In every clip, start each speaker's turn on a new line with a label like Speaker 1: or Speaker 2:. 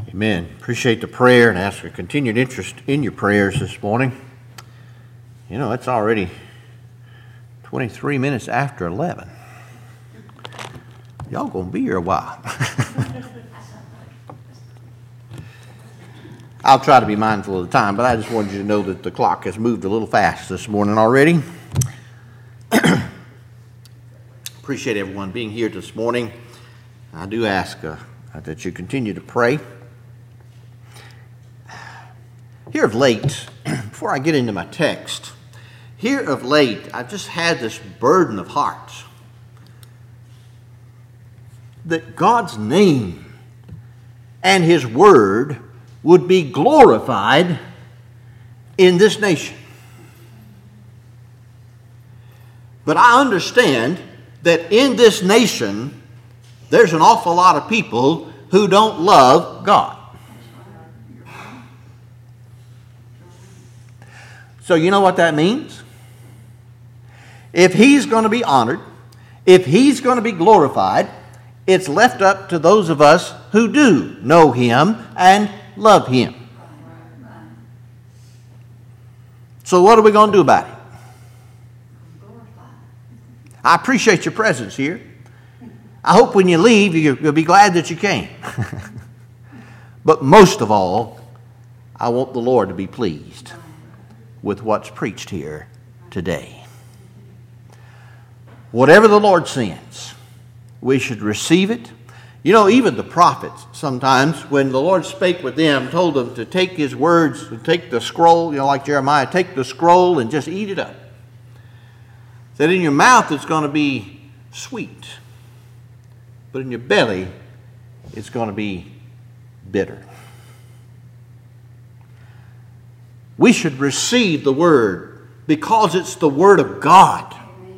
Speaker 1: Amen. Appreciate the prayer and ask for continued interest in your prayers this morning. You know, it's already 23 minutes after 11. Y'all gonna be here a while. I'll try to be mindful of the time, but I just wanted you to know that the clock has moved a little fast this morning already. Appreciate everyone being here this morning. I do ask that you continue to pray. Here of late, before I get into my text, here of late, I've just had this burden of heart that God's name and His Word would be glorified in this nation. But I understand that in this nation, there's an awful lot of people who don't love God. So you know what that means? If He's going to be honored, if He's going to be glorified, it's left up to those of us who do know Him and love Him. So what are we going to do about it? I appreciate your presence here. I hope when you leave, you'll be glad that you came. But most of all, I want the Lord to be pleased with what's preached here today. Whatever the Lord sends, we should receive it. You know, even the prophets, sometimes when the Lord spake with them, told them to take His words, to take the scroll, you know, like Jeremiah, take the scroll and just eat it up. That in your mouth it's going to be sweet, but in your belly it's going to be bitter. We should receive the Word because it's the Word of God.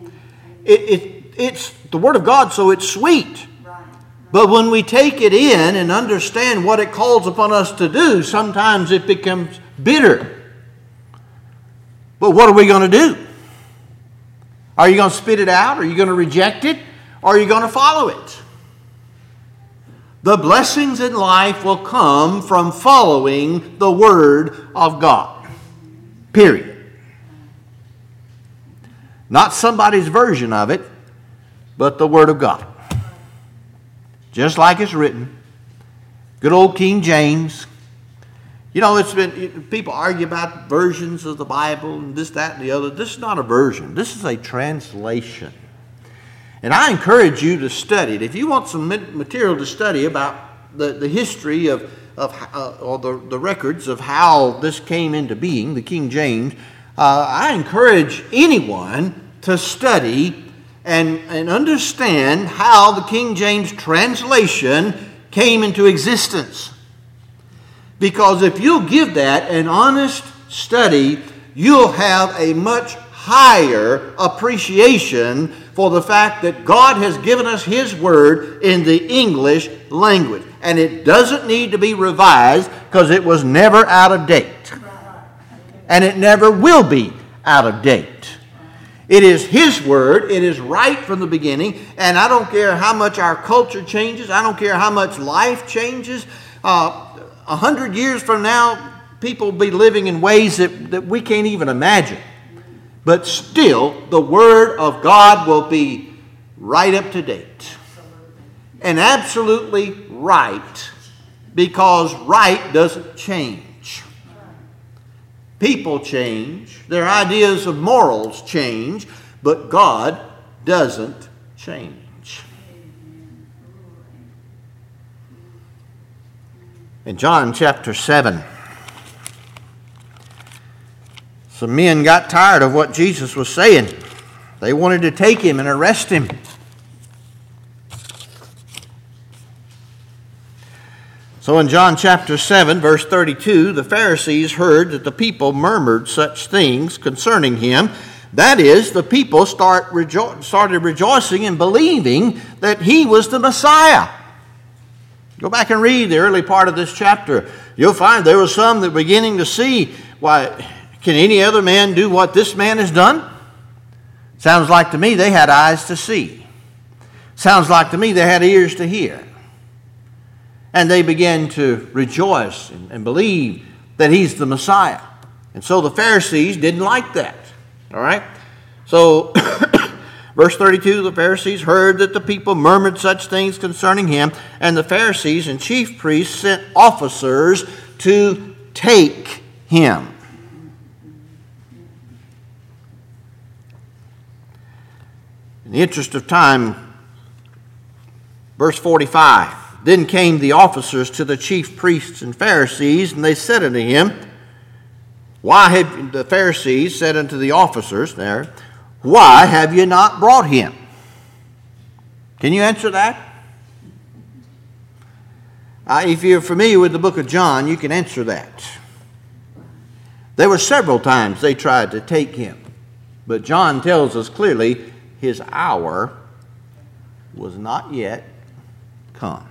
Speaker 1: It's the Word of God, so it's sweet. But when we take it in and understand what it calls upon us to do, sometimes it becomes bitter. But what are we going to do? Are you going to spit it out? Are you going to reject it? Or are you going to follow it? The blessings in life will come from following the Word of God. Period. Not somebody's version of it, but the Word of God. Just like it's written. Good old King James. You know, it's been, people argue about versions of the Bible and this, that, and the other. This is not a version. This is a translation. And I encourage you to study it. If you want some material to study about the history or the records of how this came into being, the King James, I encourage anyone to study and understand how the King James translation came into existence. Because if you'll give that an honest study, you'll have a much higher appreciation for the fact that God has given us His Word in the English language. And it doesn't need to be revised because it was never out of date. And it never will be out of date. It is His Word. It is right from the beginning. And I don't care how much our culture changes. I don't care how much life changes. 100 years from now, people will be living in ways that we can't even imagine. But still, the Word of God will be right up to date. And absolutely right, because right doesn't change. People change, their ideas of morals change, but God doesn't change. In John chapter 7, some men got tired of what Jesus was saying. They wanted to take Him and arrest Him. So in John chapter 7, verse 32, the Pharisees heard that the people murmured such things concerning Him. That is, the people started rejoicing and believing that He was the Messiah. Go back and read the early part of this chapter. You'll find there were some that were beginning to see, why, can any other man do what this man has done? Sounds like to me they had eyes to see. Sounds like to me they had ears to hear. And they began to rejoice and believe that he's the Messiah. And so the Pharisees didn't like that. All right? So, verse 32, the Pharisees heard that the people murmured such things concerning him, and the Pharisees and chief priests sent officers to take him. In the interest of time, verse 45. Then came the officers to the chief priests and Pharisees, and they said unto him, the Pharisees said unto the officers there, why have you not brought him? Can you answer that? If you're familiar with the book of John, you can answer that. There were several times they tried to take him, but John tells us clearly his hour was not yet come.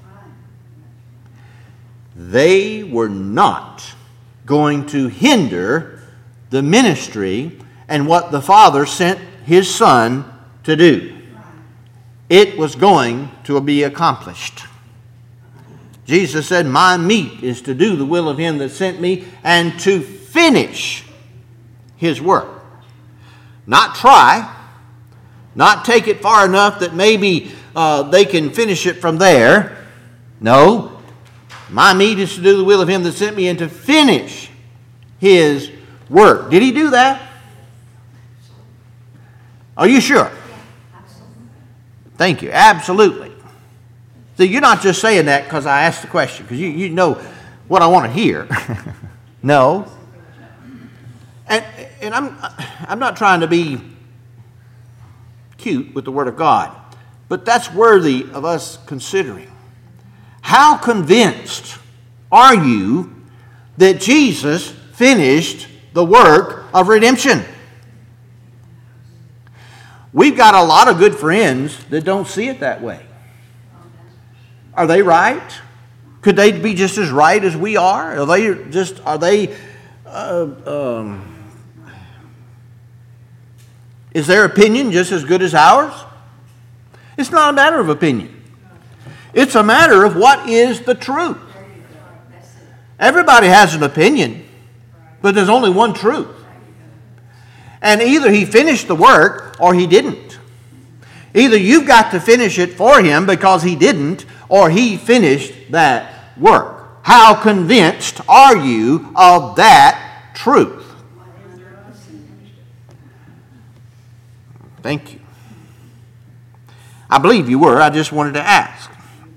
Speaker 1: They were not going to hinder the ministry and what the Father sent his Son to do. It was going to be accomplished. Jesus said, my meat is to do the will of him that sent me and to finish his work. Not try, not take it far enough that maybe they can finish it from there. No. My meat is to do the will of him that sent me and to finish his work. Did he do that? Are you sure? Thank you. Absolutely. See, you're not just saying that because I asked the question, because you know what I want to hear. No. And I'm not trying to be cute with the Word of God, but that's worthy of us considering. How convinced are you that Jesus finished the work of redemption? We've got a lot of good friends that don't see it that way. Are they right? Could they be just as right as we are? Is their opinion just as good as ours? It's not a matter of opinion. It's a matter of what is the truth. Everybody has an opinion, but there's only one truth. And either he finished the work or he didn't. Either you've got to finish it for him because he didn't, or he finished that work. How convinced are you of that truth? Thank you. I believe you were. I just wanted to ask.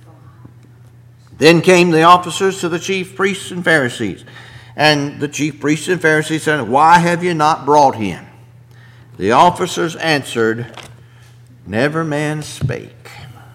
Speaker 1: Then came the officers to the chief priests and Pharisees. And the chief priests and Pharisees said, why have you not brought him? The officers answered, never man spake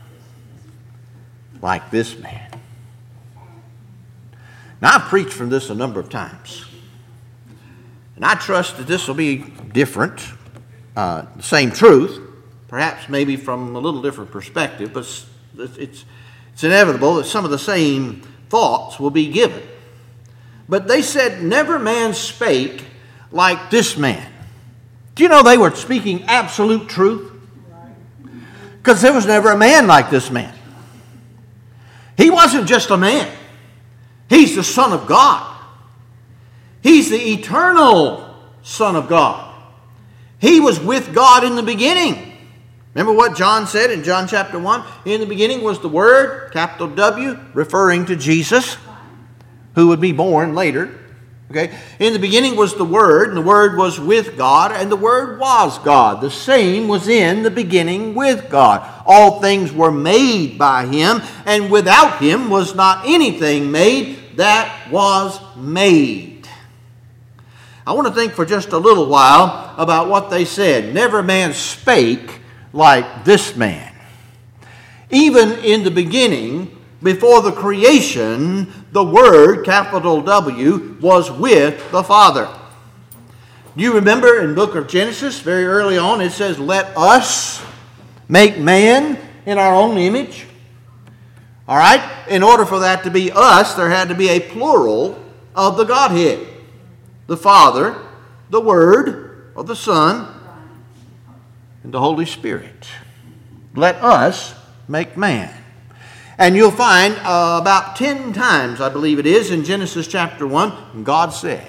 Speaker 1: like this man. Now, I've preached from this a number of times. And I trust that this will be different, the same truth, perhaps maybe from a little different perspective, but it's inevitable that some of the same thoughts will be given. But they said, never man spake like this man. Do you know they were speaking absolute truth? Because there was never a man like this man. He wasn't just a man. He's the Son of God. He's the eternal Son of God. He was with God in the beginning. Remember what John said in John chapter 1? In the beginning was the Word, capital W, referring to Jesus, who would be born later. Okay? In the beginning was the Word, and the Word was with God, and the Word was God. The same was in the beginning with God. All things were made by him, and without him was not anything made that was made. I want to think for just a little while about what they said. Never man spake like this man. Even in the beginning, before the creation, the Word, capital W, was with the Father. Do you remember in the book of Genesis, very early on, it says, let us make man in our own image? All right? In order for that to be us, there had to be a plural of the Godhead. The Father, the Word, or the Son, and the Holy Spirit. Let us make man. And you'll find about 10 times, I believe it is, in Genesis chapter 1, God said.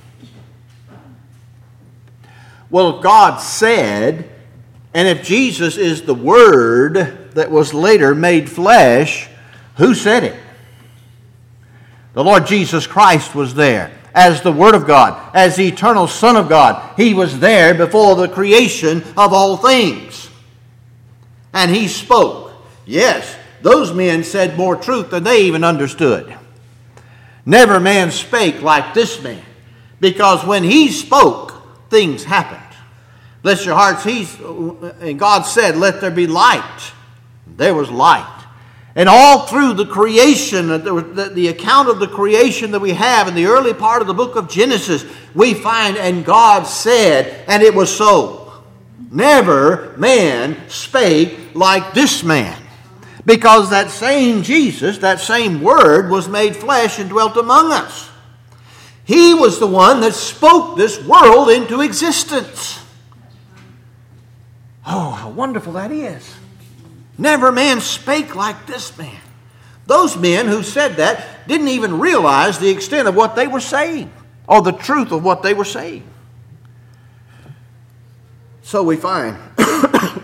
Speaker 1: Well, if God said, and if Jesus is the Word that was later made flesh, who said it? The Lord Jesus Christ was there as the Word of God, as the eternal Son of God. He was there before the creation of all things. And He spoke. Yes, those men said more truth than they even understood. Never man spake like this man, because when He spoke, things happened. Bless your hearts, and God said, let there be light. There was light. And all through the creation, the account of the creation that we have in the early part of the book of Genesis, we find, and God said, and it was so. Never man spake like this man. Because that same Jesus, that same Word, was made flesh and dwelt among us. He was the one that spoke this world into existence. Oh, how wonderful that is. Never man spake like this man. Those men who said that didn't even realize the extent of what they were saying, or the truth of what they were saying. So we find, I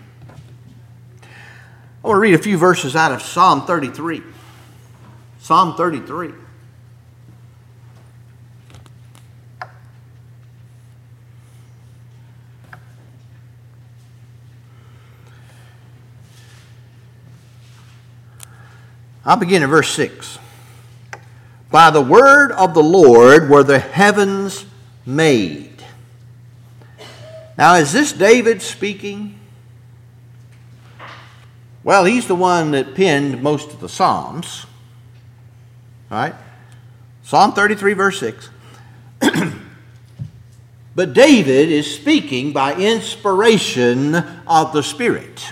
Speaker 1: want to read a few verses out of Psalm 33. Psalm 33. I'll begin at verse 6. By the word of the Lord were the heavens made. Now, is this David speaking? Well, he's the one that penned most of the Psalms. All right? Psalm 33, verse 6. But David is speaking by inspiration of the Spirit.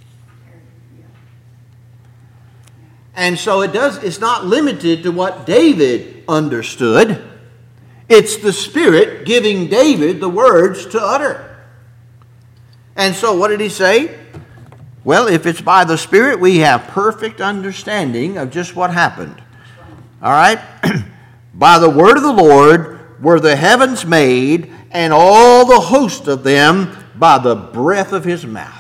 Speaker 1: And so it's not limited to what David understood. It's the Spirit giving David the words to utter. And so what did he say? Well, if it's by the Spirit, we have perfect understanding of just what happened. All right? By the word of the Lord were the heavens made, and all the host of them by the breath of His mouth.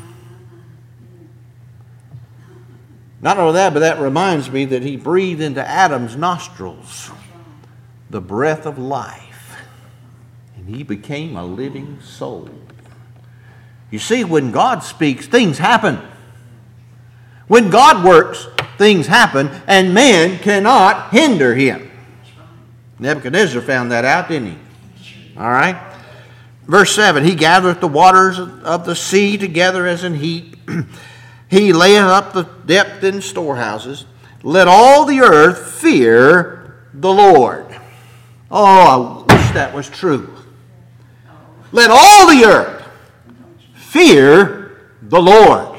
Speaker 1: Not only that, but that reminds me that He breathed into Adam's nostrils the breath of life, and he became a living soul. You see, when God speaks, things happen. When God works, things happen, and man cannot hinder Him. Nebuchadnezzar found that out, didn't he? All right? Verse 7, He gathereth the waters of the sea together as an heap. He layeth up the depth in storehouses. Let all the earth fear the Lord. Oh, I wish that was true. Let all the earth fear the Lord.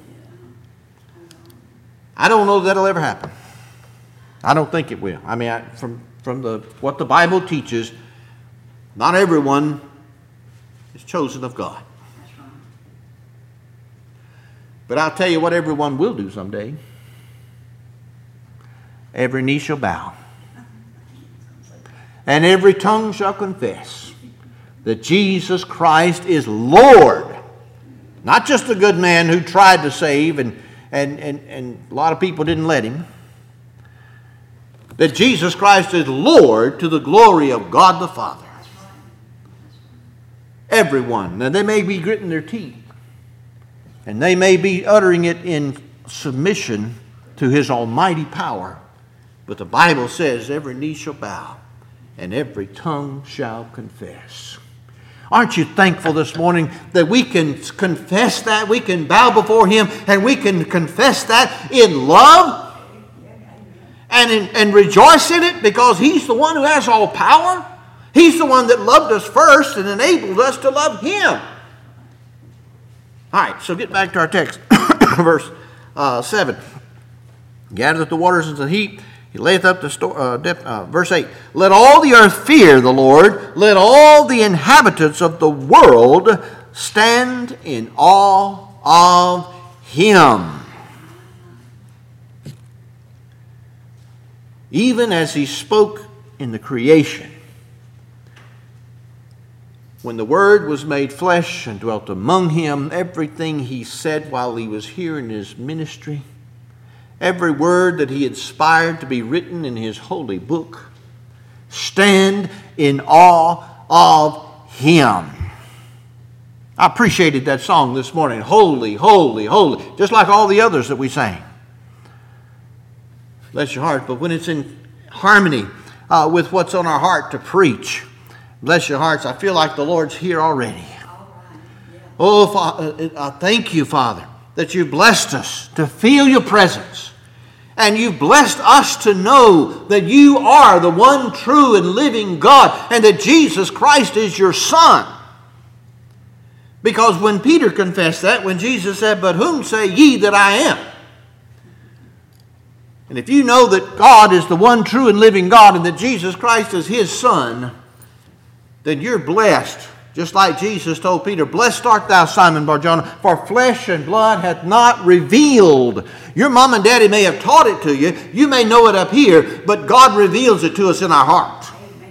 Speaker 1: I don't know if that'll ever happen. I don't think it will. I mean, from what the Bible teaches, not everyone is chosen of God. But I'll tell you what everyone will do someday. Every knee shall bow, and every tongue shall confess that Jesus Christ is Lord. Not just a good man who tried to save, and a lot of people didn't let him. That Jesus Christ is Lord to the glory of God the Father. Everyone. Now they may be gritting their teeth, and they may be uttering it in submission to His almighty power. But the Bible says every knee shall bow and every tongue shall confess. Aren't you thankful this morning that we can confess that? We can bow before Him and we can confess that in love and rejoice in it, because He's the one who has all power. He's the one that loved us first and enabled us to love Him. All right, so get back to our text. Verse 7. Gathereth the waters into the heap. He layeth up the depth. Verse 8. Let all the earth fear the Lord. Let all the inhabitants of the world stand in awe of Him. even as he spoke in the creation. When the Word was made flesh and dwelt among him, everything he said while he was here in his ministry, every word that he inspired to be written in his holy book, stand in awe of him. I appreciated that song this morning. Holy, holy, holy. Just like all the others that we sang. Bless your heart. But when it's in harmony with what's on our heart to preach, bless your hearts, I feel like the Lord's here already. Oh, Father, thank you, Father, that you blessed us to feel your presence. And you've blessed us to know that you are the one true and living God and that Jesus Christ is your Son. Because when Peter confessed that, when Jesus said, "But whom say ye that I am?" And if you know that God is the one true and living God and that Jesus Christ is his Son, then you're blessed. Just like Jesus told Peter, "Blessed art thou, Simon Bar-Jonah, for flesh and blood hath not revealed." Your mom and daddy may have taught it to you. You may know it up here, but God reveals it to us in our heart.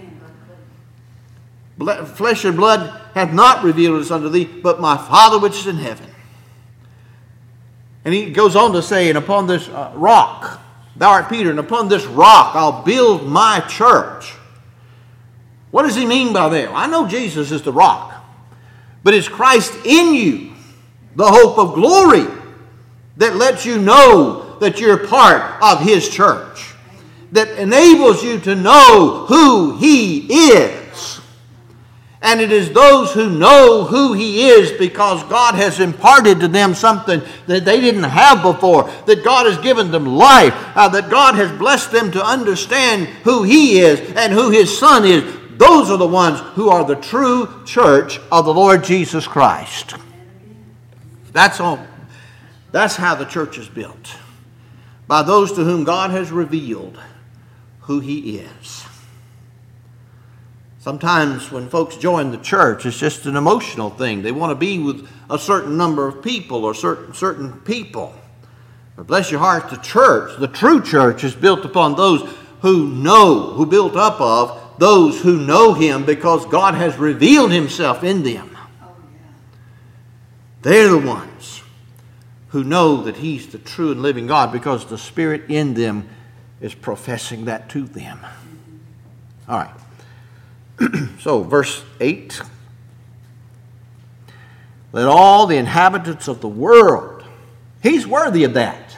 Speaker 1: Flesh and blood hath not revealed this unto thee, but my Father which is in heaven. And he goes on to say, "And upon this rock, thou art Peter, and upon this rock I'll build my church." What does he mean by that? I know Jesus is the rock, but it's Christ in you, the hope of glory, that lets you know that you're part of his church, that enables you to know who he is. And it is those who know who he is because God has imparted to them something that they didn't have before, that God has given them life, that God has blessed them to understand who he is and who his Son is. Those are the ones who are the true church of the Lord Jesus Christ. That's all. That's how the church is built. By those to whom God has revealed who he is. Sometimes when folks join the church, it's just an emotional thing. They want to be with a certain number of people or certain people. But bless your heart, the church, the true church, is built upon those who know, who built up of those who know him because God has revealed himself in them. They're the ones who know that he's the true and living God because the Spirit in them is professing that to them. All right. So, verse 8. Let all the inhabitants of the world, he's worthy of that.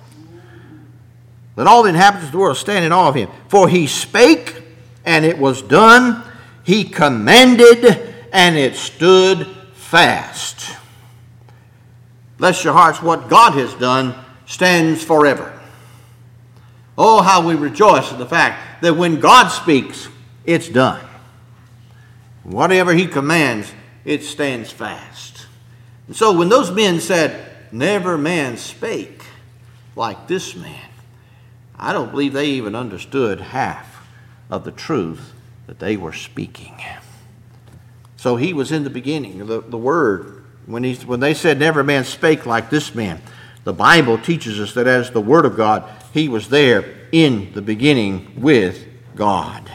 Speaker 1: Let all the inhabitants of the world stand in awe of him. For he spake, and it was done. He commanded, and it stood fast. Bless your hearts, what God has done stands forever. Oh, how we rejoice in the fact that when God speaks, it's done. Whatever he commands, it stands fast. And so when those men said, "Never man spake like this man," I don't believe they even understood half of the truth that they were speaking. So he was in the beginning, the Word. When they said, "Never man spake like this man," the Bible teaches us that as the Word of God, he was there in the beginning with God.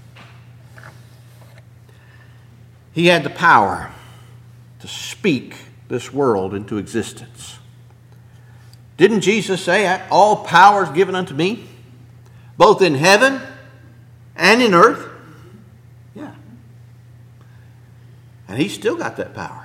Speaker 1: He had the power to speak this world into existence. Didn't Jesus say, "All power is given unto me, both in heaven and in earth"? Yeah. And he's still got that power.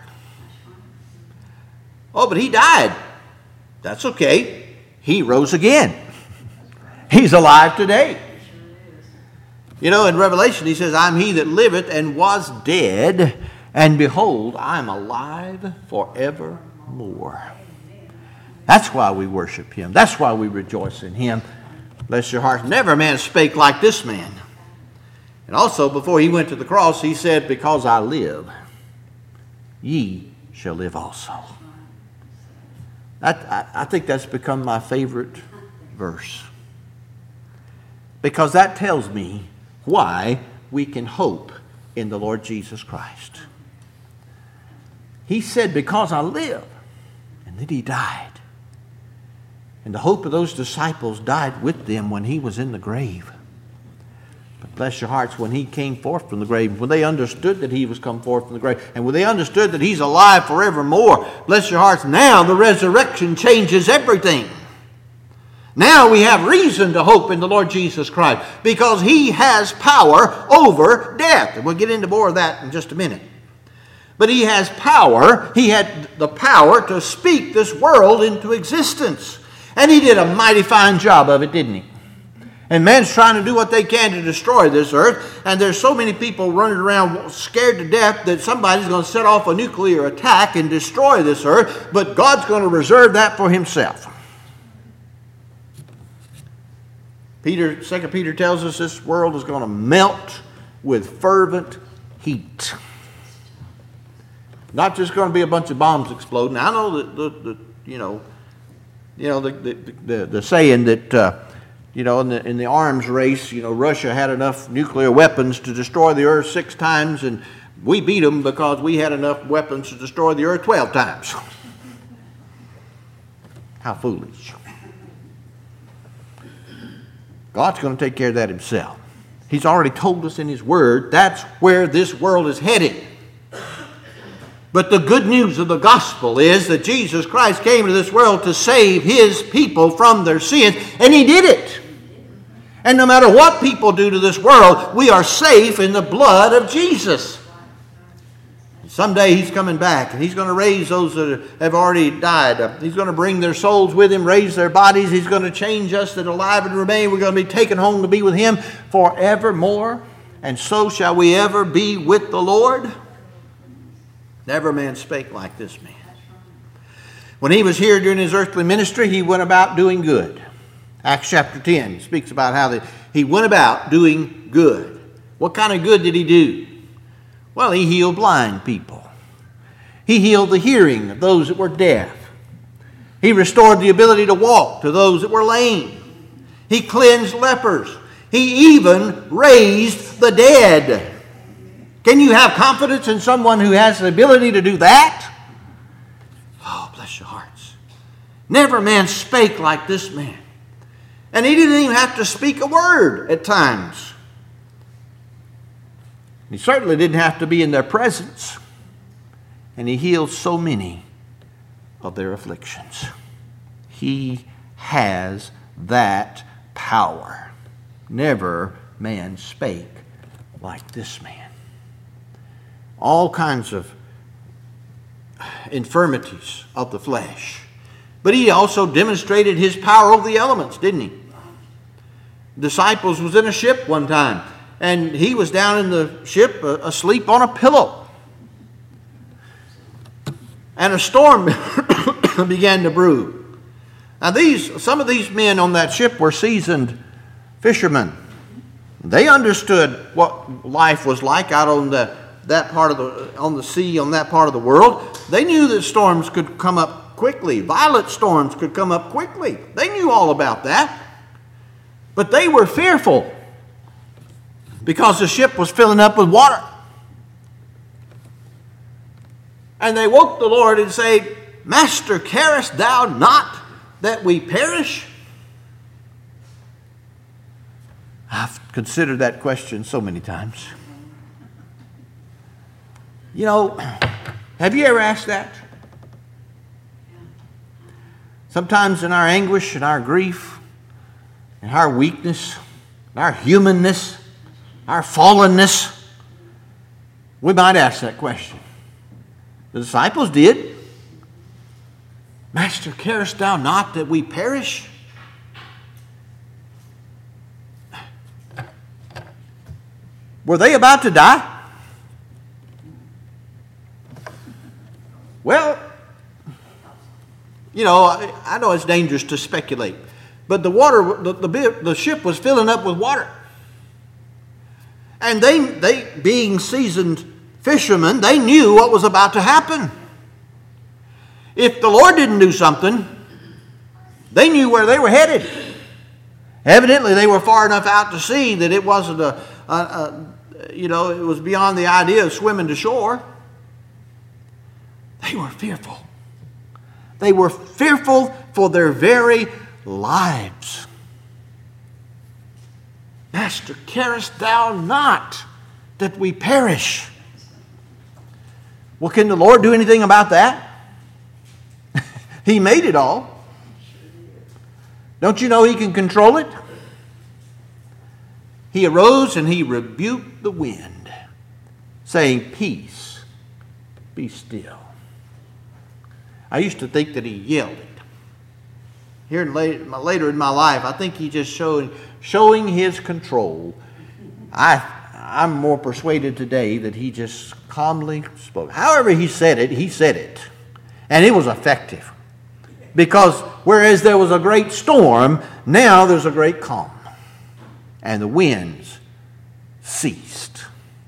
Speaker 1: Oh, but he died. That's okay. He rose again. He's alive today. You know, in Revelation he says, "I'm he that liveth and was dead, and behold, I'm alive forevermore." That's why we worship him. That's why we rejoice in him. Bless your heart. Never man spake like this man. And also, before he went to the cross, he said, "Because I live, ye shall live also." I think that's become my favorite verse. Because that tells me why we can hope in the Lord Jesus Christ. He said, "Because I live," and then he died. And the hope of those disciples died with them when he was in the grave. But bless your hearts, when he came forth from the grave, when they understood that he was come forth from the grave, and when they understood that he's alive forevermore, bless your hearts, now the resurrection changes everything. Now we have reason to hope in the Lord Jesus Christ because he has power over death. And we'll get into more of that in just a minute. But he has power. He had the power to speak this world into existence. And he did a mighty fine job of it, didn't he? And man's trying to do what they can to destroy this earth. And there's so many people running around scared to death that somebody's going to set off a nuclear attack and destroy this earth. But God's going to reserve that for himself. 2 Peter tells us this world is going to melt with fervent heat. Not just going to be a bunch of bombs exploding. I know that the saying that in the arms race, Russia had enough nuclear weapons to destroy the earth 6 times, and we beat them because we had enough weapons to destroy the earth 12 times. How foolish. God's going to take care of that himself. He's already told us in his word that's where this world is headed. But the good news of the gospel is that Jesus Christ came to this world to save his people from their sins, and he did it. And no matter what people do to this world, we are safe in the blood of Jesus. Someday he's coming back, and he's going to raise those that have already died. He's going to bring their souls with him, raise their bodies. He's going to change us that are alive and remain. We're going to be taken home to be with him forevermore. And so shall we ever be with the Lord. Never man spake like this man. When he was here during his earthly ministry, he went about doing good. Acts chapter 10 speaks about how he went about doing good. What kind of good did he do? Well, he healed blind people. He healed the hearing of those that were deaf. He restored the ability to walk to those that were lame. He cleansed lepers. He even raised the dead. Can you have confidence in someone who has the ability to do that? Oh, bless your hearts. Never man spake like this man. And he didn't even have to speak a word at times. He certainly didn't have to be in their presence. And he healed so many of their afflictions. He has that power. Never man spake like this man. All kinds of infirmities of the flesh. But he also demonstrated his power over the elements, didn't he? Disciples was in a ship one time, and he was down in the ship asleep on a pillow. And a storm began to brew. Now some of these men on that ship were seasoned fishermen. They understood what life was like out on on the sea, on that part of the world. They knew that storms could come up quickly. Violent storms could come up quickly. They knew all about that. But they were fearful because the ship was filling up with water. And they woke the Lord and said, Master, carest thou not that we perish? I've considered that question so many times. Have you ever asked that? Sometimes in our anguish and our grief and our weakness, and our humanness, our fallenness, we might ask that question. The disciples did. Master, carest thou not that we perish? Were they about to die? Well, I know it's dangerous to speculate, but the ship was filling up with water. And they being seasoned fishermen, they knew what was about to happen. If the Lord didn't do something, they knew where they were headed. Evidently, they were far enough out to sea that it wasn't it was beyond the idea of swimming to shore. They were fearful. They were fearful for their very lives. Master, carest thou not that we perish? Well, can the Lord do anything about that? He made it all. Don't you know He can control it? He arose and He rebuked the wind, saying, Peace, be still. I used to think that He yelled it. Here later in my life, I think He just showing His control. I'm more persuaded today that He just calmly spoke. However He said it. And it was effective. Because whereas there was a great storm, now there's a great calm. And the winds ceased.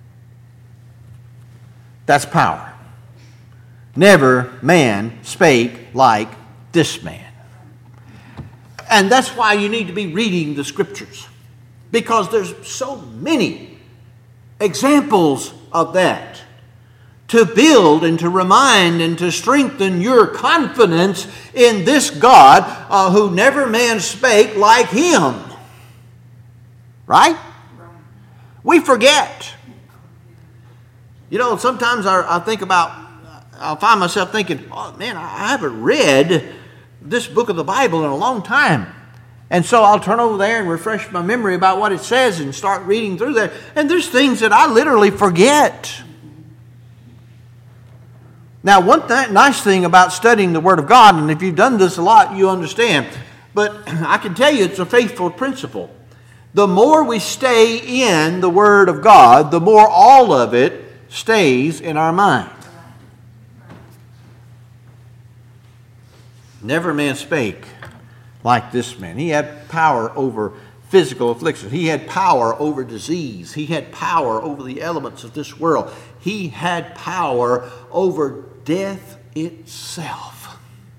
Speaker 1: That's power. Never man spake like this man. And that's why you need to be reading the Scriptures. Because there's so many examples of that. To build and to remind and to strengthen your confidence in this God who never man spake like Him. Right? We forget. You know, sometimes I think about, I'll find myself thinking, oh man, I haven't read this book of the Bible in a long time. And so I'll turn over there and refresh my memory about what it says and start reading through there. And there's things that I literally forget. Now, one nice thing about studying the Word of God, and if you've done this a lot, you understand. But I can tell you it's a faithful principle. The more we stay in the Word of God, the more all of it stays in our mind. Never man spake like this man. He had power over physical affliction. He had power over disease. He had power over the elements of this world. He had power over death itself.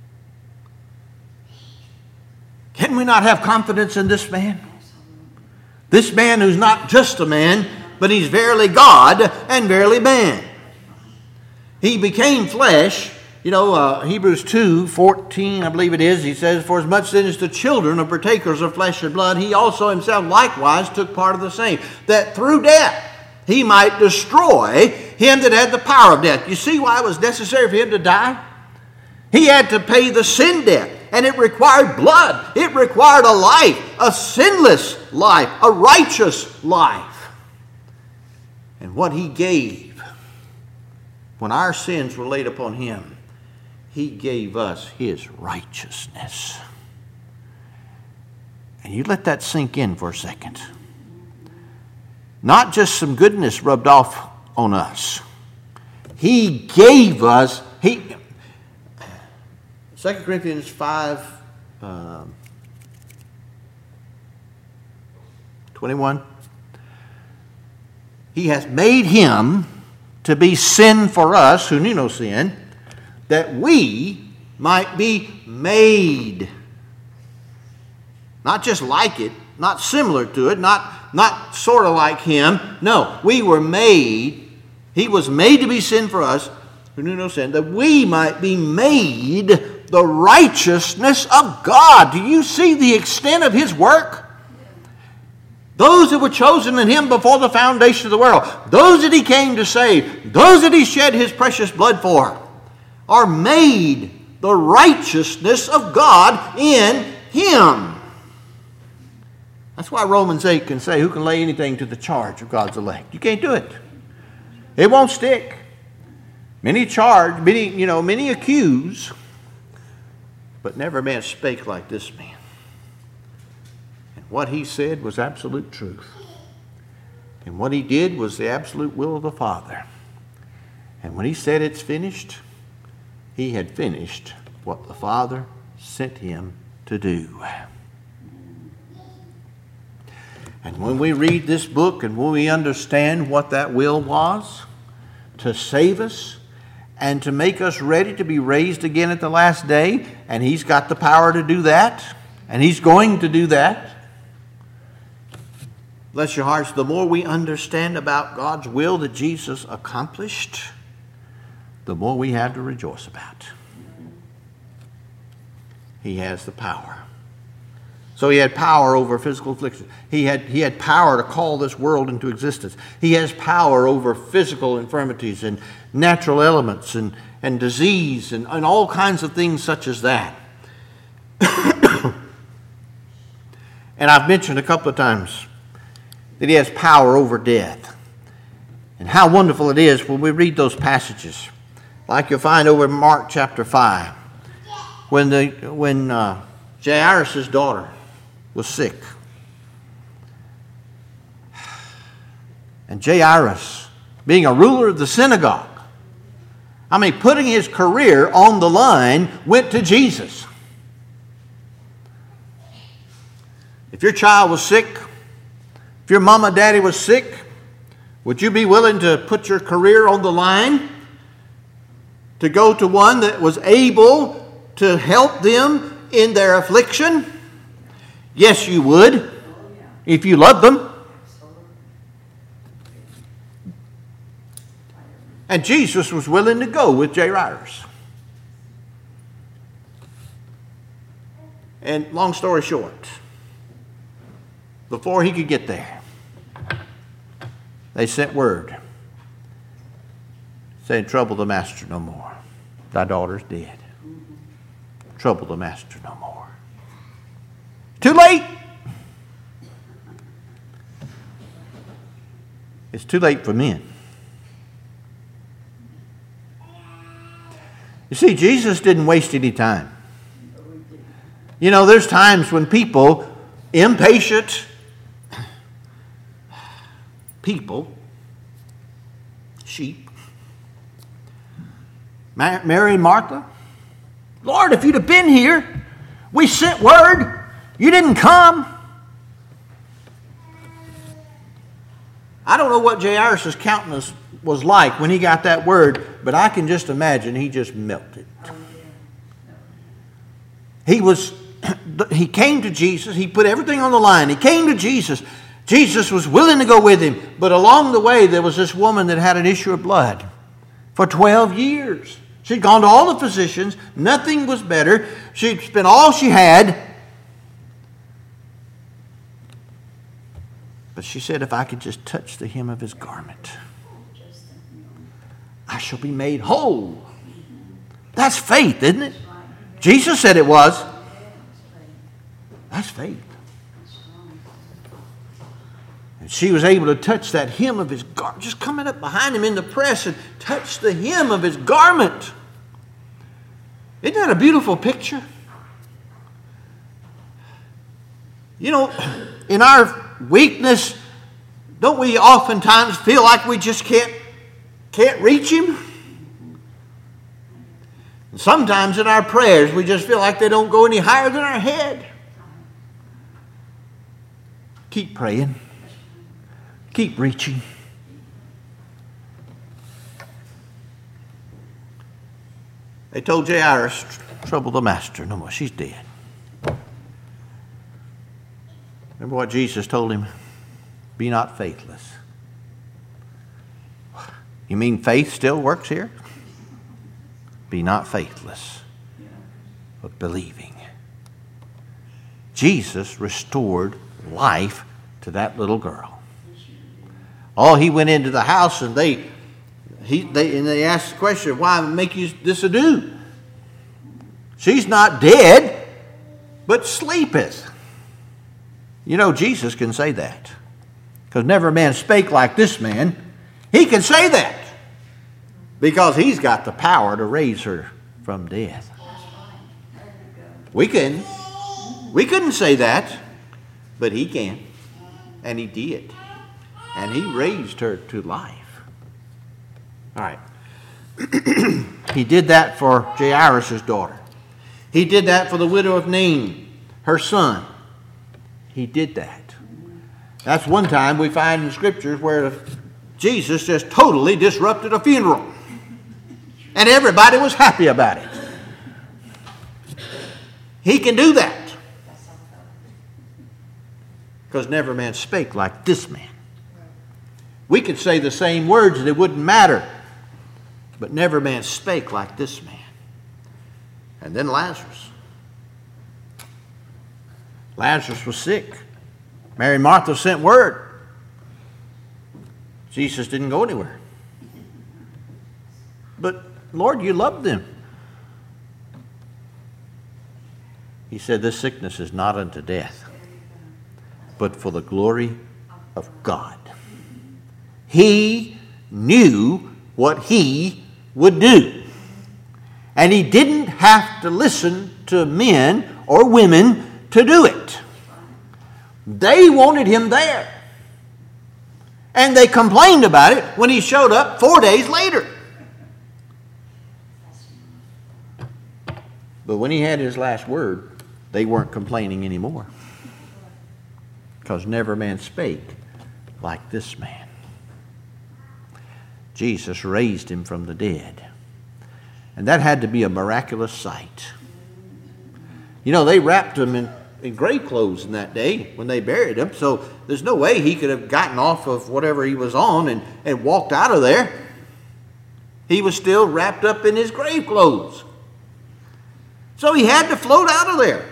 Speaker 1: Can we not have confidence in this man? This man who's not just a man, but he's verily God and verily man. He became flesh. You know, Hebrews 2:14, I believe it is, he says, For as much then as the children are partakers of flesh and blood, he also himself likewise took part of the same, that through death he might destroy him that had the power of death. You see why it was necessary for him to die? He had to pay the sin debt, and it required blood. It required a life, a sinless life, a righteous life. And what he gave, when our sins were laid upon him, he gave us his righteousness. And you let that sink in for a second. Not just some goodness rubbed off on us. He gave us, 2 Corinthians 5:21. He hath made him to be sin for us, who knew no sin, that we might be made. Not just like it, not similar to it, not sort of like him. No, we were made. He was made to be sin for us, who knew no sin, that we might be made the righteousness of God. Do you see the extent of his work? Those that were chosen in him before the foundation of the world, those that he came to save, those that he shed his precious blood for, are made the righteousness of God in him. That's why Romans 8 can say, who can lay anything to the charge of God's elect? You can't do it. It won't stick. Many charge, many accuse, but never man spake like this man. And what he said was absolute truth. And what he did was the absolute will of the Father. And when he said it's finished, he had finished what the Father sent him to do. And when we read this book and when we understand what that will was, to save us and to make us ready to be raised again at the last day, and he's got the power to do that, and he's going to do that. Bless your hearts, the more we understand about God's will that Jesus accomplished, the more we have to rejoice about. He has the power. So he had power over physical affliction. He had power to call this world into existence. He has power over physical infirmities and natural elements and disease and all kinds of things such as that. And I've mentioned a couple of times that he has power over death. And how wonderful it is when we read those passages. Like you'll find over in Mark chapter 5. When Jairus' daughter was sick. And Jairus, being a ruler of the synagogue, putting his career on the line, went to Jesus. If your child was sick, if your mama, daddy was sick, would you be willing to put your career on the line to go to one that was able to help them in their affliction? Yes, you would, if you loved them. And Jesus was willing to go with Jairus. And long story short, before he could get there, they sent word saying, trouble the master no more. Thy daughter's dead. Trouble the master no more. Too late. It's too late for men. You see, Jesus didn't waste any time. You know, there's times when people, impatient people, sheep, Mary and Martha, Lord, if you'd have been here, we sent word, you didn't come. I don't know what Jairus' countenance was like when he got that word, but I can just imagine he just melted. He came to Jesus. He put everything on the line. He came to Jesus. Jesus was willing to go with him. But along the way, there was this woman that had an issue of blood for 12 years. She'd gone to all the physicians. Nothing was better. She'd spent all she had. But she said, if I could just touch the hem of his garment, I shall be made whole. That's faith, isn't it? Jesus said it was. That's faith. And she was able to touch that hem of his garment, just coming up behind him in the press and touch the hem of his garment. Isn't that a beautiful picture? You know, in our weakness, don't we oftentimes feel like we just can't reach him? And sometimes in our prayers, we just feel like they don't go any higher than our head. Keep praying. Keep reaching. They told Jairus, trouble the master no more. She's dead. Remember what Jesus told him? Be not faithless. You mean faith still works here? Be not faithless, but believing. Jesus restored life to that little girl. Oh, he went into the house and they asked the question, why make you this ado? She's not dead, but sleepeth. You know, Jesus can say that. Because never man spake like this man. He can say that. Because he's got the power to raise her from death. We couldn't say that. But he can. And he did. And he raised her to life. All right. He did that for Jairus' daughter. He did that for the widow of Nain, her son. He did that. That's one time we find in Scriptures where Jesus just totally disrupted a funeral. And everybody was happy about it. He can do that. Because never man spake like this man. We could say the same words and it wouldn't matter. But never man spake like this man. And then Lazarus. Lazarus was sick. Mary and Martha sent word. Jesus didn't go anywhere. But, Lord, you loved them. He said, this sickness is not unto death, but for the glory of God. He knew what he would do. And he didn't have to listen to men or women to do it. They wanted him there. And they complained about it when he showed up 4 days later. But when he had his last word, they weren't complaining anymore. Because never man spake like this man. Jesus raised him from the dead. And that had to be a miraculous sight. You know, they wrapped him in grave clothes in that day when they buried him. So there's no way he could have gotten off of whatever he was on and walked out of there. He was still wrapped up in his grave clothes. So he had to float out of there.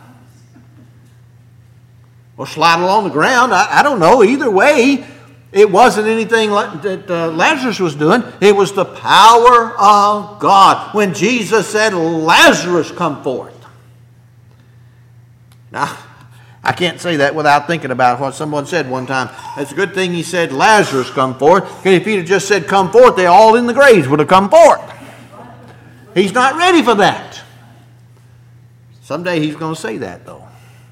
Speaker 1: Or slide along the ground. I don't know. Either way, it wasn't anything like that Lazarus was doing. It was the power of God. When Jesus said, Lazarus, come forth. Now, I can't say that without thinking about what someone said one time. It's a good thing he said, Lazarus, come forth. Because if he'd have just said, come forth, they all in the graves would have come forth. He's not ready for that. Someday he's going to say that, though.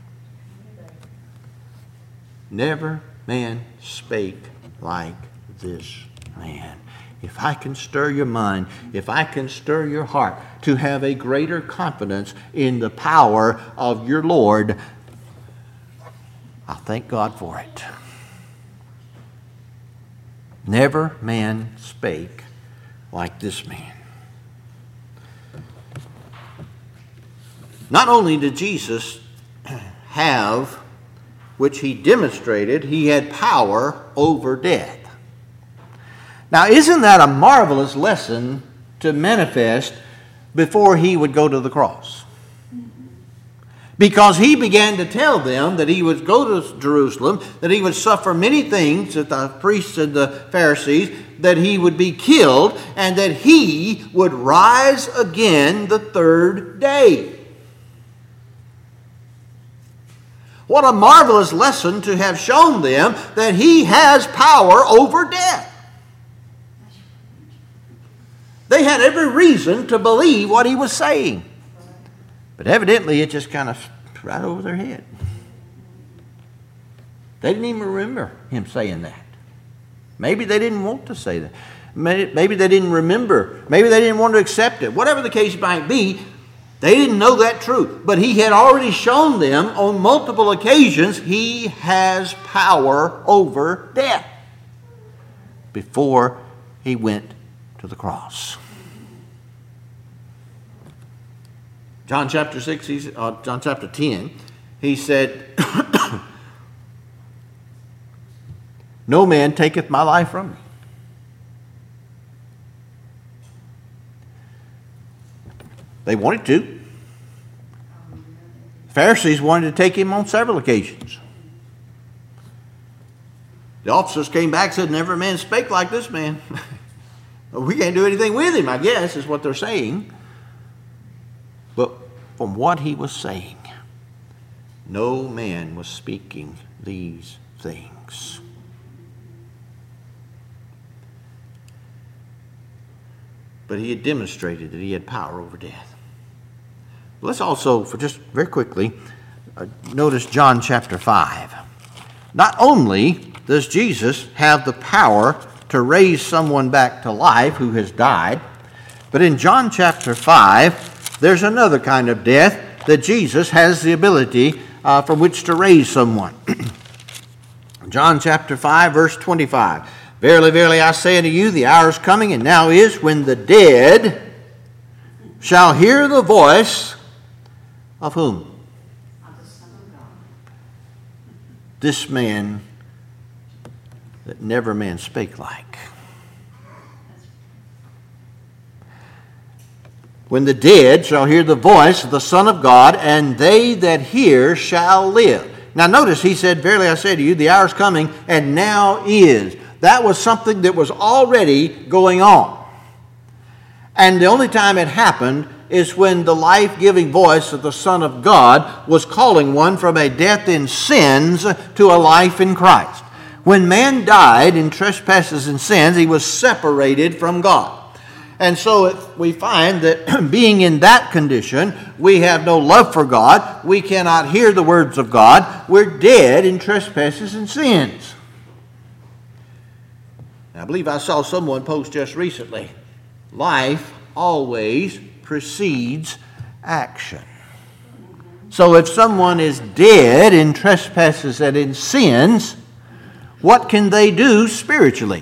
Speaker 1: Never man spake like this man. If I can stir your mind, if I can stir your heart to have a greater confidence in the power of your Lord, I thank God for it. Never man spake like this man. Not only did Jesus have, which he demonstrated, he had power over death. Now, isn't that a marvelous lesson to manifest before he would go to the cross? Because he began to tell them that he would go to Jerusalem, that he would suffer many things at the priests and the Pharisees, that he would be killed, and that he would rise again the third day. What a marvelous lesson to have shown them that he has power over death. They had every reason to believe what he was saying. But evidently it just kind of right over their head. They didn't even remember him saying that. Maybe they didn't want to say that. Maybe they didn't remember. Maybe they didn't want to accept it. Whatever the case might be, they didn't know that truth. But he had already shown them on multiple occasions he has power over death before he went to the cross. John chapter 10, he said, no man taketh my life from me. They wanted to. The Pharisees wanted to take him on several occasions. The officers came back and said, never man spake like this man. We can't do anything with him, I guess, is what they're saying. But from what he was saying, no man was speaking these things. But he had demonstrated that he had power over death. Let's also, for just very quickly, notice John chapter 5. Not only does Jesus have the power to raise someone back to life who has died, but in John chapter 5, there's another kind of death that Jesus has the ability from which to raise someone. John chapter 5, verse 25. Verily, verily, I say unto you, the hour is coming, and now is, when the dead shall hear the voice of whom?
Speaker 2: Of the Son of God.
Speaker 1: This man that never man spake like. when the dead shall hear the voice of the Son of God, and they that hear shall live. Now notice he said, verily I say to you, the hour is coming, and now is. That was something that was already going on. And the only time it happened is when the life-giving voice of the Son of God was calling one from a death in sins to a life in Christ. When man died in trespasses and sins, he was separated from God. And so we find that being in that condition, we have no love for God. We cannot hear the words of God. We're dead in trespasses and sins. I believe I saw someone post just recently, life always precedes action. So if someone is dead in trespasses and in sins, what can they do spiritually?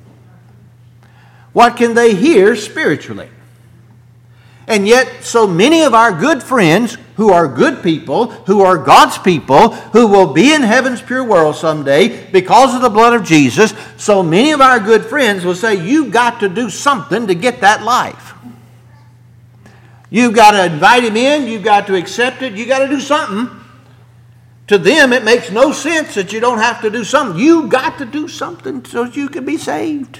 Speaker 1: What can they hear spiritually? And yet, so many of our good friends who are good people, who are God's people, who will be in heaven's pure world someday because of the blood of Jesus, so many of our good friends will say, you've got to do something to get that life. You've got to invite him in, you've got to accept it, you've got to do something. To them, it makes no sense that you don't have to do something. You've got to do something so you can be saved.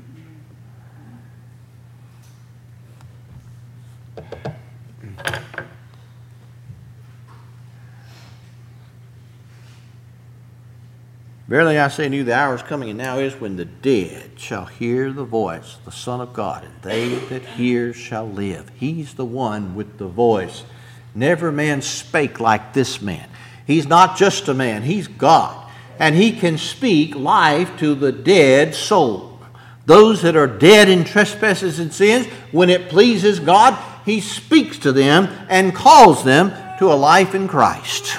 Speaker 1: Verily I say to you, the hour is coming, and now is, when the dead shall hear the voice of the Son of God, and they that hear shall live. He's the one with the voice. Never man spake like this man. He's not just a man, he's God. And he can speak life to the dead soul. Those that are dead in trespasses and sins, when it pleases God, he speaks to them and calls them to a life in Christ.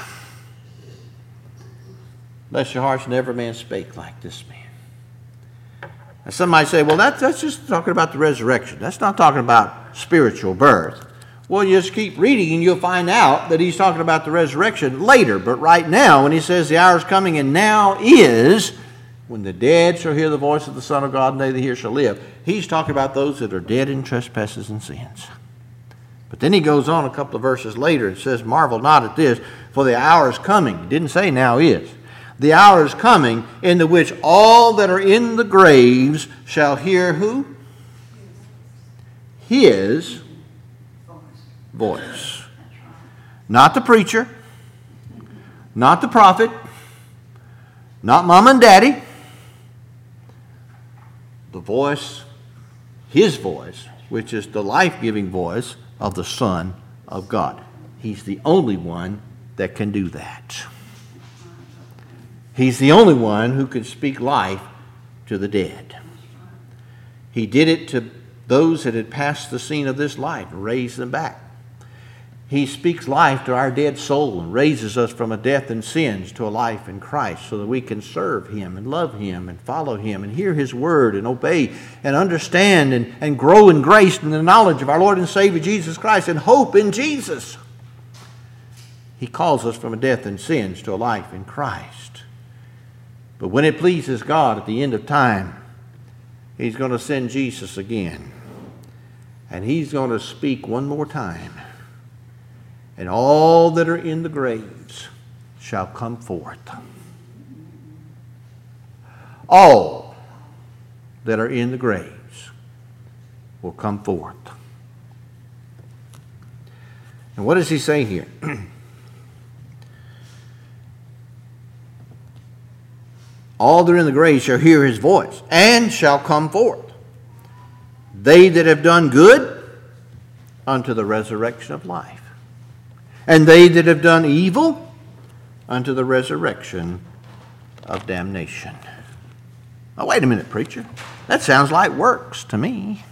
Speaker 1: Bless your hearts, never man spake like this man. Now somebody say, well, that's just talking about the resurrection. That's not talking about spiritual birth. Well, you just keep reading and you'll find out that he's talking about the resurrection later. But right now, when he says the hour is coming and now is, when the dead shall hear the voice of the Son of God, and they that hear shall live, he's talking about those that are dead in trespasses and sins. But then he goes on a couple of verses later and says, marvel not at this, for the hour is coming. He didn't say now is. The hour is coming in the which all that are in the graves shall hear who? His voice. Not the preacher, not the prophet, not mom and daddy. The voice, his voice, which is the life-giving voice of the Son of God. He's the only one that can do that. He's the only one who can speak life to the dead. He did it to those that had passed the scene of this life and raised them back. He speaks life to our dead soul and raises us from a death in sins to a life in Christ so that we can serve him and love him and follow him and hear his word and obey and understand and grow in grace and the knowledge of our Lord and Savior Jesus Christ and hope in Jesus. He calls us from a death in sins to a life in Christ. But when it pleases God at the end of time, he's going to send Jesus again. And he's going to speak one more time. And all that are in the graves shall come forth. All that are in the graves will come forth. And what does he say here? All that are in the grave shall hear his voice, and shall come forth. They that have done good, unto the resurrection of life. And they that have done evil, unto the resurrection of damnation. Now, wait a minute, preacher. That sounds like works to me.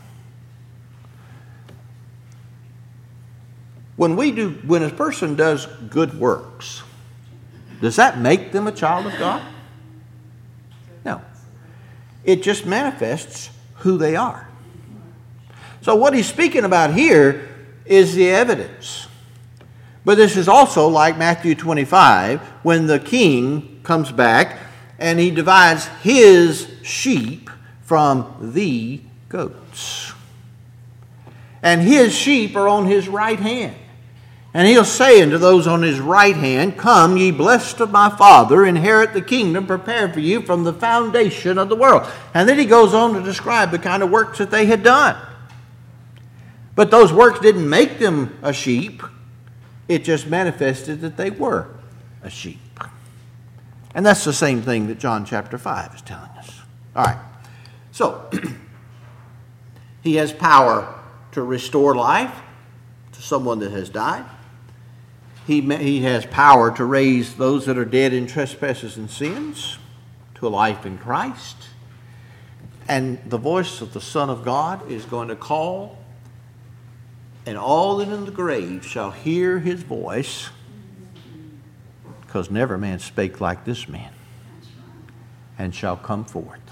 Speaker 1: When a person does good works, does that make them a child of God? No. It just manifests who they are. So what he's speaking about here is the evidence. But this is also like Matthew 25, when the king comes back and he divides his sheep from the goats. and his sheep are on his right hand. And he'll say unto those on his right hand, Come, ye blessed of my Father, inherit the kingdom prepared for you from the foundation of the world. And then he goes on to describe the kind of works that they had done. But those works didn't make them a sheep. It just manifested that they were a sheep. And that's the same thing that John chapter 5 is telling us. All right. So, he has power to restore life to someone that has died. He has power to raise those that are dead in trespasses and sins to a life in Christ. And the voice of the Son of God is going to call, and all that in the grave shall hear his voice, because never man spake like this man, and shall come forth.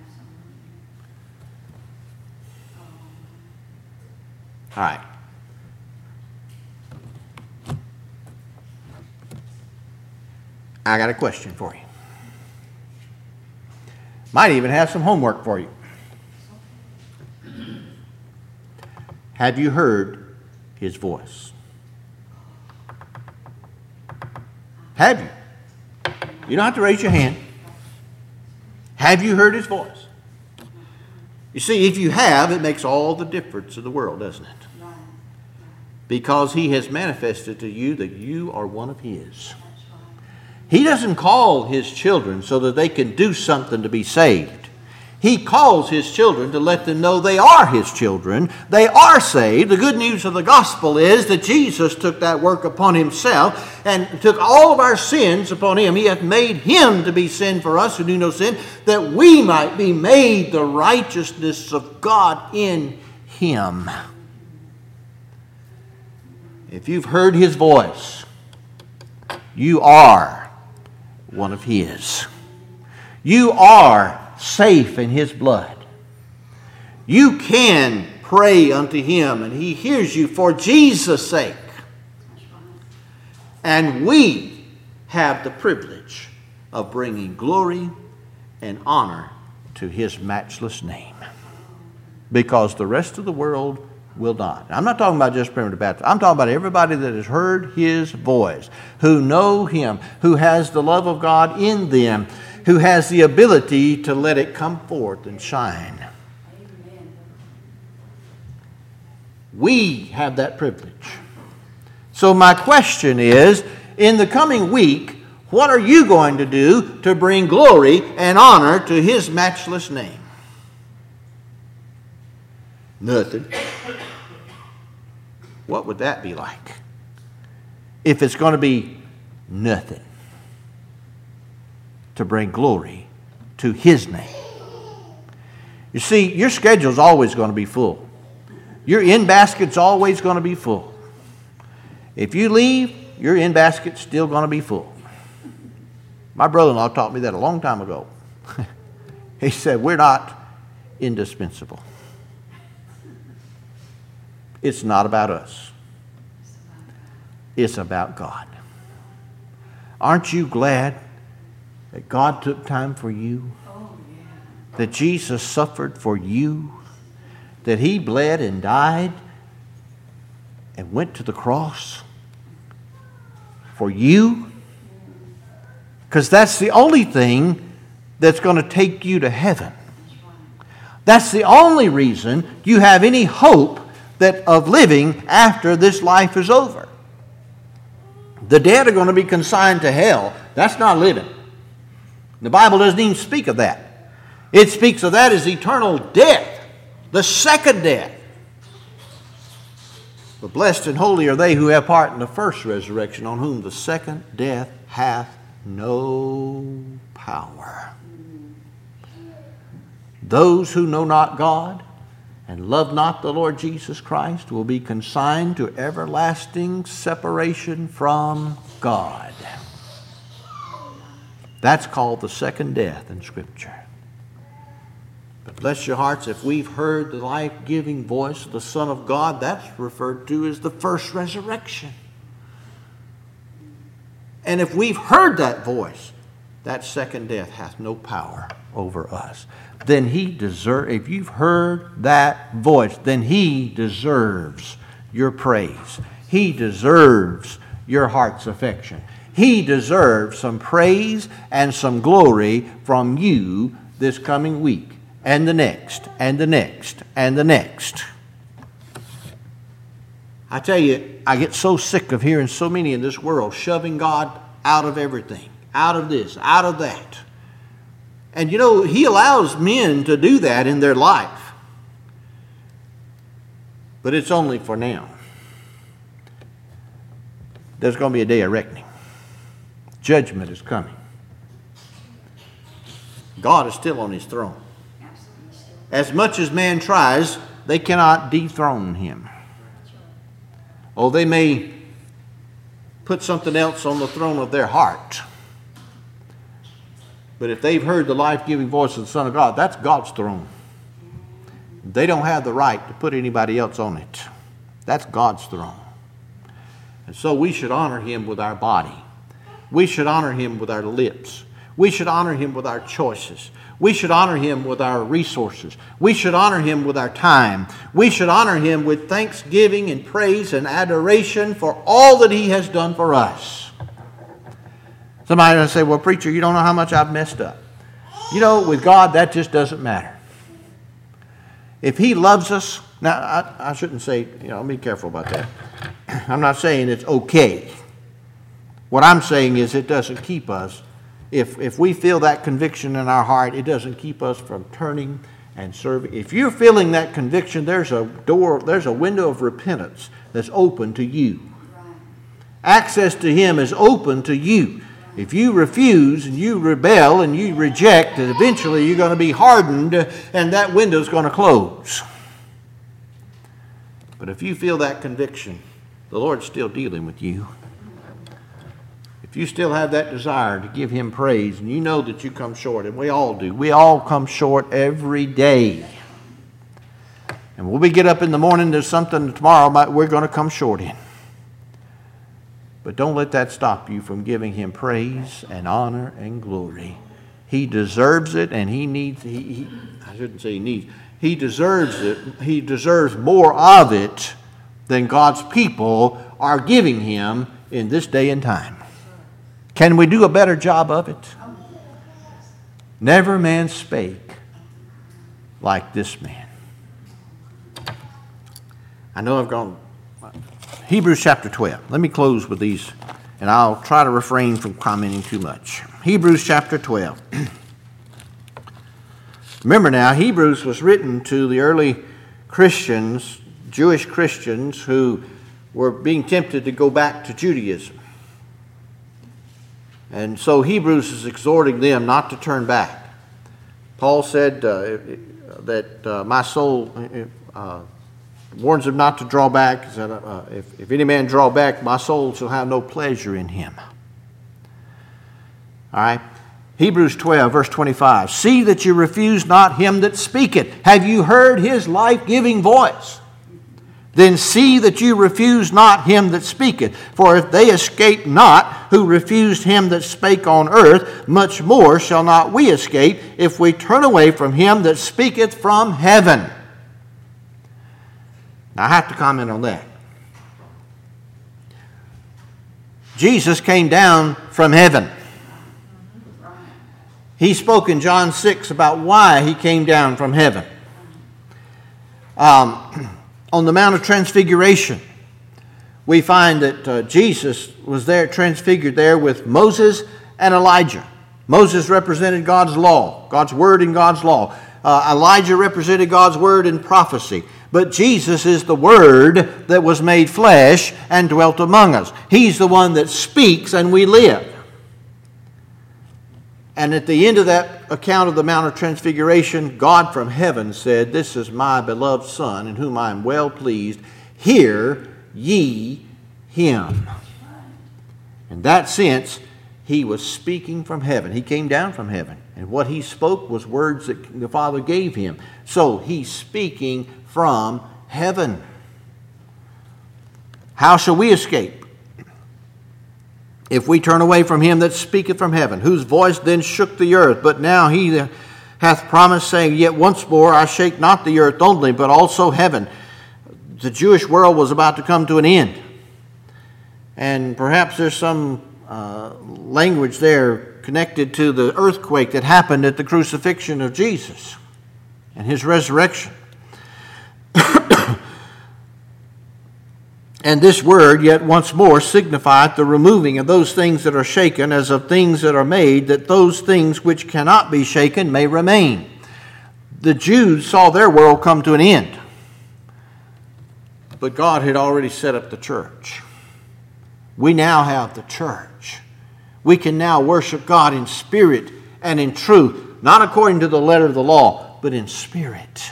Speaker 1: All right. I got a question for you. Might even have some homework for you. Have you heard his voice? Have you? You don't have to raise your hand. Have you heard his voice? You see, if you have, it makes all the difference in the world, doesn't it? Because he has manifested to you that you are one of his. He doesn't call his children so that they can do something to be saved. He calls his children to let them know they are his children. They are saved. The good news of the gospel is that Jesus took that work upon himself and took all of our sins upon him. He hath made him to be sin for us who knew no sin, that we might be made the righteousness of God in him. If you've heard his voice, you are one of his. You are safe in his blood. You can pray unto him and he hears you for Jesus' sake. And we have the privilege of bringing glory and honor to his matchless name. Because the rest of the world will not. I'm not talking about just Primitive Baptists. I'm talking about everybody that has heard his voice, who know him, who has the love of God in them, who has the ability to let it come forth and shine. Amen. We have that privilege. So my question is, in the coming week, what are you going to do to bring glory and honor to his matchless name? Nothing. What would that be like? If it's going to be nothing to bring glory to his name. You see, your schedule's always going to be full. Your in-basket's always going to be full. If you leave, your in-basket's still going to be full. My brother-in-law taught me that a long time ago. He said, we're not indispensable. It's not about us. It's about God. Aren't you glad that God took time for you? That Jesus suffered for you? That he bled and died and went to the cross for you? Because that's the only thing that's going to take you to heaven. That's the only reason you have any hope of living after this life is over. The dead are going to be consigned to hell. That's not living. The Bible doesn't even speak of that. It speaks of that as eternal death, the second death. But blessed and holy are they who have part in the first resurrection, on whom the second death hath no power. Those who know not God and love not the Lord Jesus Christ will be consigned to everlasting separation from God. That's called the second death in Scripture. But bless your hearts, if we've heard the life-giving voice of the Son of God, that's referred to as the first resurrection. And if we've heard that voice, that second death hath no power over us. Then he deserves, if you've heard that voice, then he deserves your praise. He deserves your heart's affection. He deserves some praise and some glory from you this coming week, and the next, and the next, and the next. I tell you, I get so sick of hearing so many in this world shoving God out of everything, out of this, out of that. And you know, he allows men to do that in their life. But it's only for now. There's going to be a day of reckoning. Judgment is coming. God is still on his throne. As much as man tries, they cannot dethrone him. Oh, they may put something else on the throne of their heart. But if they've heard the life-giving voice of the Son of God, that's God's throne. They don't have the right to put anybody else on it. That's God's throne. And so we should honor him with our body. We should honor him with our lips. We should honor him with our choices. We should honor him with our resources. We should honor him with our time. We should honor him with thanksgiving and praise and adoration for all that he has done for us. Somebody will say, well, preacher, you don't know how much I've messed up. You know, with God, that just doesn't matter. If he loves us, now I shouldn't say, be careful about that. I'm not saying it's okay. What I'm saying is it doesn't keep us. If we feel that conviction in our heart, it doesn't keep us from turning and serving. If you're feeling that conviction, there's a window of repentance that's open to you. Access to him is open to you. If you refuse and you rebel and you reject, then eventually you're going to be hardened and that window's going to close. But if you feel that conviction, the Lord's still dealing with you. If you still have that desire to give him praise, and you know that you come short, and we all do. We all come short every day. And when we get up in the morning, there's something tomorrow we're going to come short in. But don't let that stop you from giving him praise and honor and glory. He deserves it, and he needs, I shouldn't say he needs, he deserves it. He deserves more of it than God's people are giving him in this day and time. Can we do a better job of it? Never man spake like this man. I know I've gone. Hebrews chapter 12. Let me close with these, and I'll try to refrain from commenting too much. Hebrews chapter 12. Remember now, Hebrews was written to the early Christians, Jewish Christians, who were being tempted to go back to Judaism. And so Hebrews is exhorting them not to turn back. Paul said that my soul warns them not to draw back. He said, if any man draw back, my soul shall have no pleasure in him. All right. Hebrews 12, verse 25. See that you refuse not him that speaketh. Have you heard his life-giving voice? Then see that you refuse not him that speaketh. For if they escape not who refused him that spake on earth, much more shall not we escape if we turn away from him that speaketh from heaven. Now I have to comment on that. Jesus came down from heaven. He spoke in John 6 about why he came down from heaven. On the Mount of Transfiguration, we find that Jesus was there, transfigured there with Moses and Elijah. Moses represented God's law, God's word and God's law. Elijah represented God's word and prophecy. But Jesus is the Word that was made flesh and dwelt among us. He's the one that speaks and we live. And at the end of that account of the Mount of Transfiguration, God from heaven said, "This is my beloved Son, in whom I am well pleased. Hear ye him." In that sense, he was speaking from heaven. He came down from heaven. And what he spoke was words that the Father gave him. So he's speaking from heaven. How shall we escape? if we turn away from him that speaketh from heaven, whose voice then shook the earth, but now he hath promised, saying, Yet once more I shake not the earth only, but also heaven. The Jewish world was about to come to an end. And perhaps there's some language there connected to the earthquake that happened at the crucifixion of Jesus and his resurrection. And this word, yet once more, signifieth the removing of those things that are shaken, as of things that are made, that those things which cannot be shaken may remain. The Jews saw their world come to an end, but God had already set up the church. We now have the church. We can now worship God in spirit and in truth, not according to the letter of the law, but in spirit.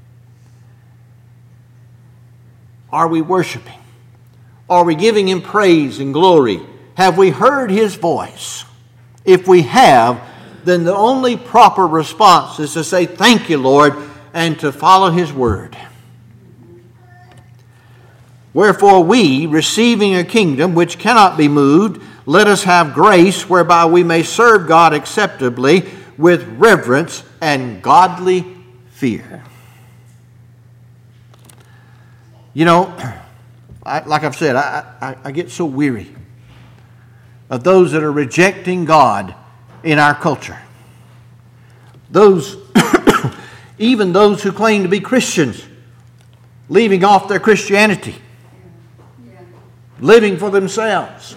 Speaker 1: Are we worshiping? Are we giving him praise and glory? Have we heard his voice? If we have, then the only proper response is to say, Thank you, Lord, and to follow his word. Wherefore we, receiving a kingdom which cannot be moved, let us have grace whereby we may serve God acceptably with reverence and godly fear. You know, like I've said, I get so weary of those that are rejecting God in our culture. Those, even those who claim to be Christians, leaving off their Christianity, living for themselves.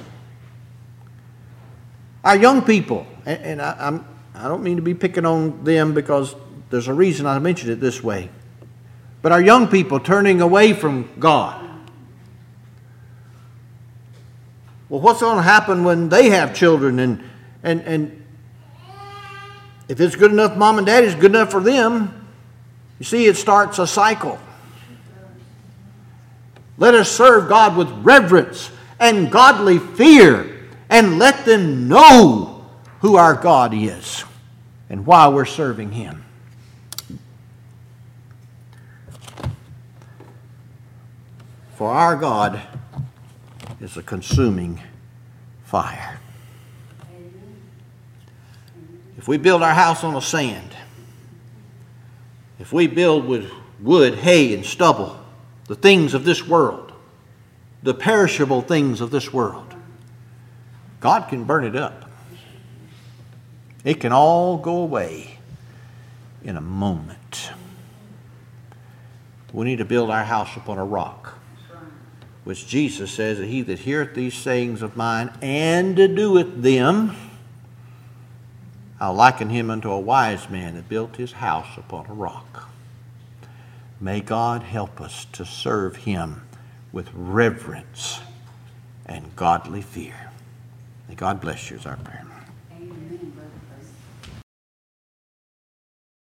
Speaker 1: Our young people, and I don't mean to be picking on them because there's a reason I mentioned it this way, but our young people turning away from God. Well, what's going to happen when they have children? And if it's good enough, mom and dad is good enough for them. You see, it starts a cycle. Let us serve God with reverence and godly fear, and let them know who our God is and why we're serving him. For our God is a consuming fire. If we build our house on the sand, if we build with wood, hay, and stubble, the things of this world, the perishable things of this world, God can burn it up. It can all go away in a moment. We need to build our house upon a rock, which Jesus says that he that heareth these sayings of mine and doeth them, I'll liken him unto a wise man that built his house upon a rock. May God help us to serve him with reverence and godly fear. May God bless you is our prayer.